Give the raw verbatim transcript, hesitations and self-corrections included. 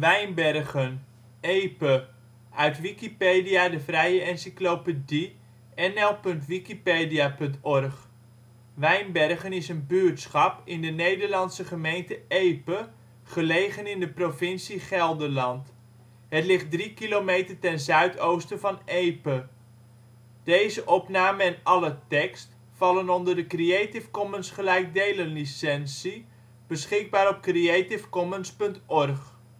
Wijnbergen, Epe, uit Wikipedia, de vrije encyclopedie. N L punt wikipedia punt org. Wijnbergen is een buurtschap in de Nederlandse gemeente Epe, gelegen in de provincie Gelderland. Het ligt drie kilometer ten zuidoosten van Epe. Plaatsen in de gemeente Epe Dorpen: Epe · Nederasselt · Overbetuwe Stad: Epe · Nederasselt · Overbetuwe Buurtschappen: Den Akker · Eldik · Hien · Hoogbroek · Lede en Oudewaard · Ooij · Pottum · Wely Gelderland: Steden en dorpen in Gelderland Nederland: Provincies · Gemeenten 51° 58 ' NB, 5°